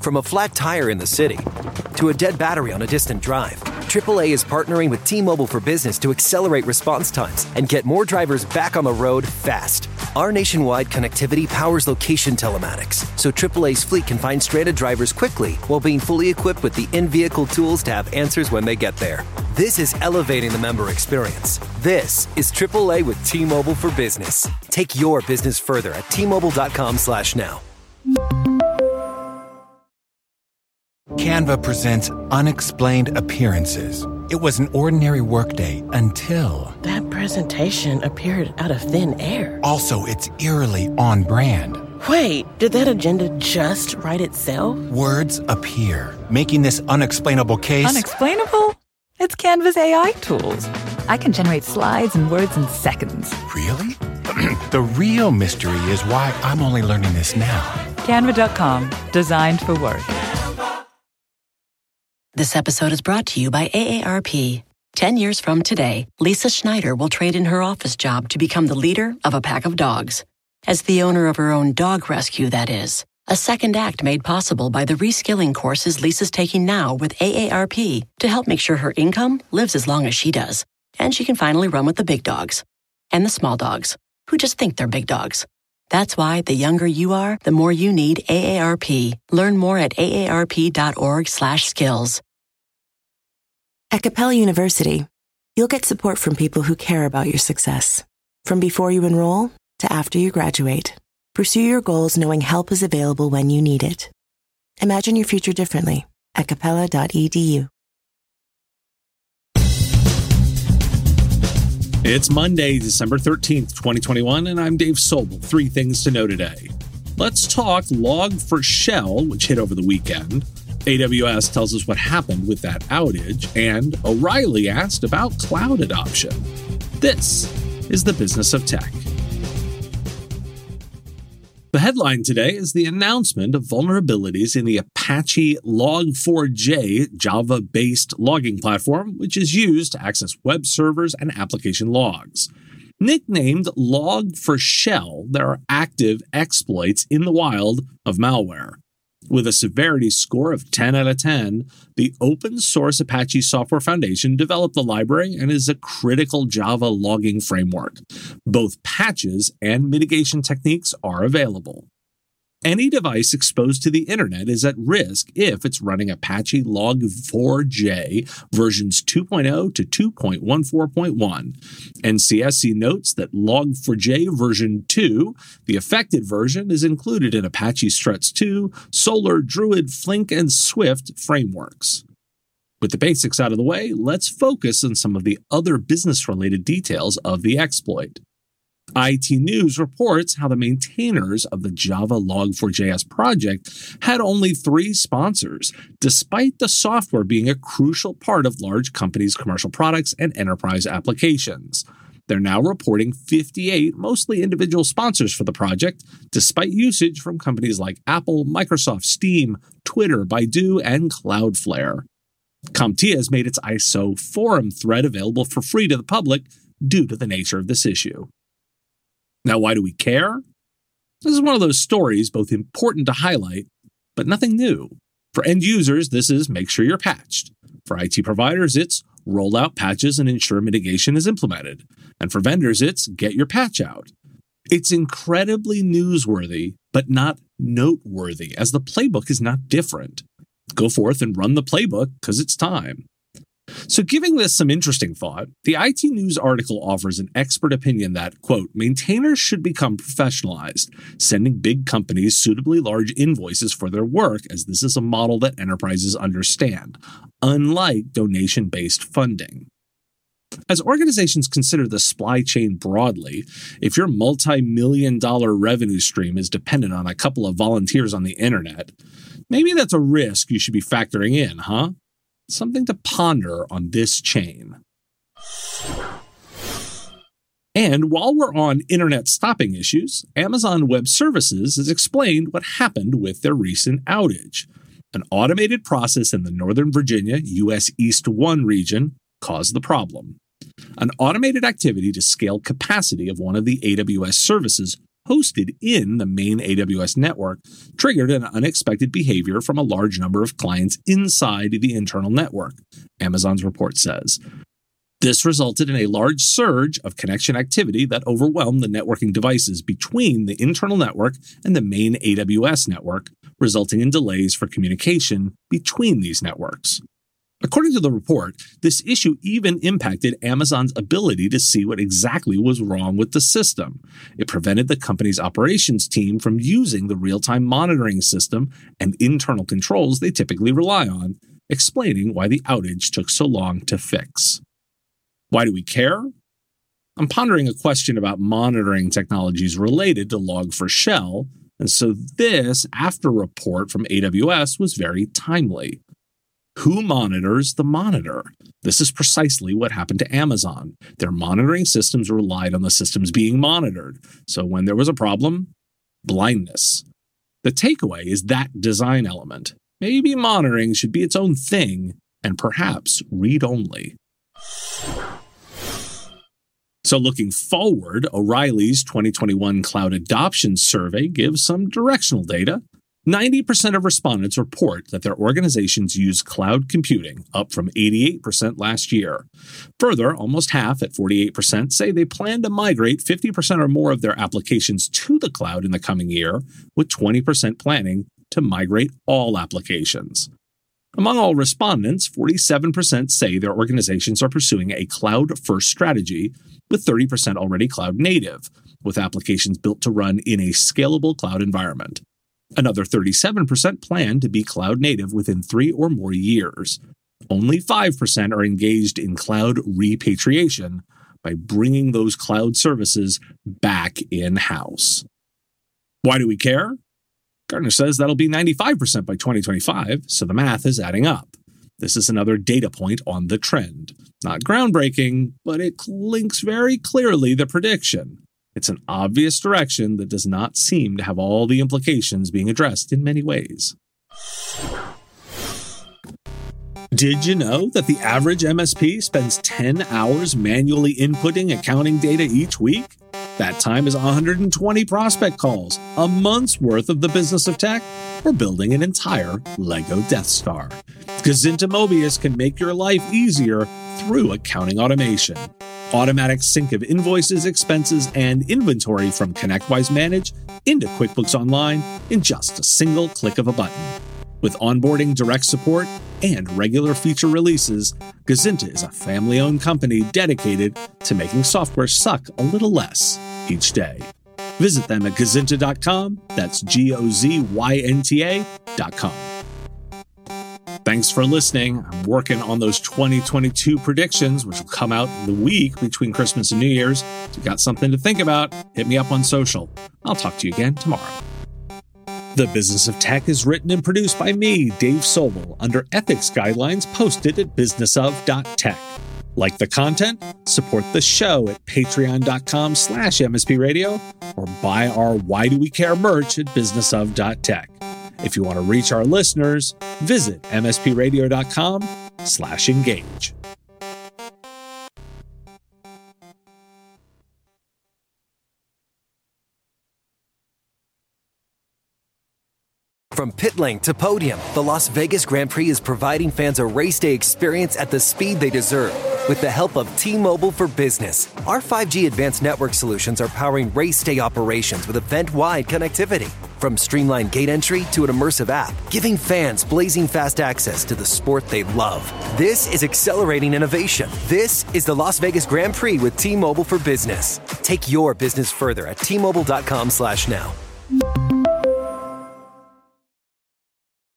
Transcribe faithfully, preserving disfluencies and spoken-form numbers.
From a flat tire in the city to a dead battery on a distant drive, triple A is partnering with T-Mobile for Business to accelerate response times and get more drivers back on the road fast. Our nationwide connectivity powers location telematics, so triple A's fleet can find stranded drivers quickly while being fully equipped with the in-vehicle tools to have answers when they get there. This is elevating the member experience. This is triple A with T-Mobile for Business. Take your business further at T Mobile dot com slash now. Canva presents Unexplained Appearances. It was an ordinary workday until... That presentation appeared out of thin air. Also, it's eerily on brand. Wait, did that agenda just write itself? Words appear, making this unexplainable case... Unexplainable? It's Canva's A I tools. I can generate slides and words in seconds. Really? The real mystery is why I'm only learning this now. Canva dot com, designed for work. This episode is brought to you by A A R P. Ten years from today, Lisa Schneider will trade in her office job to become the leader of a pack of dogs. As the owner of her own dog rescue, that is. A second act made possible by the reskilling courses Lisa's taking now with A A R P to help make sure her income lives as long as she does. And she can finally run with the big dogs. And the small dogs, who just think they're big dogs. That's why the younger you are, the more you need A A R P. Learn more at A A R P dot org slash skills. At Capella University, you'll get support from people who care about your success. From before you enroll to after you graduate, pursue your goals knowing help is available when you need it. Imagine your future differently at capella dot e d u. It's Monday, December thirteenth, twenty twenty-one, and I'm Dave Sobel. Three things to know today. Let's talk Log four Shell, which hit over the weekend. A W S tells us what happened with that outage, and O'Reilly asked about cloud adoption. This is the Business of Tech. The headline today is the announcement of vulnerabilities in the Apache Log four j Java-based logging platform, which is used to access web servers and application logs. Nicknamed Log four Shell, there are active exploits in the wild of malware. With a severity score of ten out of ten, the open-source Apache Software Foundation developed the library and is a critical Java logging framework. Both patches and mitigation techniques are available. Any device exposed to the internet is at risk if it's running Apache Log four j versions two point oh to two point fourteen point one. N C S C notes that Log four j version two, the affected version, is included in Apache Struts two, Solr, Druid, Flink, and Swift frameworks. With the basics out of the way, let's focus on some of the other business-related details of the exploit. I T News reports how the maintainers of the Java Log four j s project had only three sponsors, despite the software being a crucial part of large companies' commercial products and enterprise applications. They're now reporting fifty-eight, mostly individual sponsors for the project, despite usage from companies like Apple, Microsoft, Steam, Twitter, Baidu, and Cloudflare. CompTIA has made its I S O forum thread available for free to the public due to the nature of this issue. Now, why do we care? This is one of those stories both important to highlight, but nothing new. For end users, this is make sure you're patched. For I T providers, it's roll out patches and ensure mitigation is implemented. And for vendors, it's get your patch out. It's incredibly newsworthy, but not noteworthy, as the playbook is not different. Go forth and run the playbook, because it's time. So giving this some interesting thought, the I T News article offers an expert opinion that, quote, maintainers should become professionalized, sending big companies suitably large invoices for their work, as this is a model that enterprises understand, unlike donation-based funding. As organizations consider the supply chain broadly, if your multi-million dollar revenue stream is dependent on a couple of volunteers on the internet, maybe that's a risk you should be factoring in, huh? Something to ponder on this chain. And while we're on internet stopping issues, Amazon Web Services has explained what happened with their recent outage. An automated process in the Northern Virginia U S East one region caused the problem. An automated activity to scale capacity of one of the A W S services hosted in the main A W S network triggered an unexpected behavior from a large number of clients inside the internal network, Amazon's report says. This resulted in a large surge of connection activity that overwhelmed the networking devices between the internal network and the main A W S network, resulting in delays for communication between these networks. According to the report, this issue even impacted Amazon's ability to see what exactly was wrong with the system. It prevented the company's operations team from using the real-time monitoring system and internal controls they typically rely on, explaining why the outage took so long to fix. Why do we care? I'm pondering a question about monitoring technologies related to log four shell, and so this after report from A W S was very timely. Who monitors the monitor? This is precisely what happened to Amazon. Their monitoring systems relied on the systems being monitored, so when there was a problem, blindness. The takeaway is that design element. Maybe monitoring should be its own thing, and perhaps read-only. So looking forward, O'Reilly's twenty twenty-one Cloud Adoption Survey gives some directional data. ninety percent of respondents report that their organizations use cloud computing, up from eighty-eight percent last year. Further, almost half, at forty-eight percent, say they plan to migrate fifty percent or more of their applications to the cloud in the coming year, with twenty percent planning to migrate all applications. Among all respondents, forty-seven percent say their organizations are pursuing a cloud-first strategy, with thirty percent already cloud-native, with applications built to run in a scalable cloud environment. Another thirty-seven percent plan to be cloud-native within three or more years. Only five percent are engaged in cloud repatriation by bringing those cloud services back in-house. Why do we care? Gartner says that'll be ninety-five percent by twenty twenty-five, so the math is adding up. This is another data point on the trend. Not groundbreaking, but it links very clearly the prediction. It's an obvious direction that does not seem to have all the implications being addressed in many ways. Did you know that the average M S P spends ten hours manually inputting accounting data each week? That time is one hundred twenty prospect calls, a month's worth of the business of tech, or building an entire Lego Death Star. Gazinta Mobius can make your life easier through accounting automation. Automatic sync of invoices, expenses, and inventory from ConnectWise Manage into QuickBooks Online in just a single click of a button. With onboarding direct support and regular feature releases, Gazinta is a family-owned company dedicated to making software suck a little less each day. Visit them at gazinta dot com. That's G O Z Y N T A dot com. Thanks for listening. I'm working on those twenty twenty-two predictions, which will come out in the week between Christmas and New Year's. If you got something to think about, hit me up on social. I'll talk to you again tomorrow. The Business of Tech is written and produced by me, Dave Sobel, under ethics guidelines posted at business of dot tech. Like the content? Support the show at patreon dot com slash M S P radio or buy our Why Do We Care merch at business of dot tech. If you want to reach our listeners, visit M S P radio dot com slash engage. From pit lane to podium, the Las Vegas Grand Prix is providing fans a race day experience at the speed they deserve. With the help of T-Mobile for Business, our five G advanced network solutions are powering race day operations with event-wide connectivity. From streamlined gate entry to an immersive app, giving fans blazing fast access to the sport they love. This is accelerating innovation. This is the Las Vegas Grand Prix with T-Mobile for Business. Take your business further at T Mobile dot com slash now.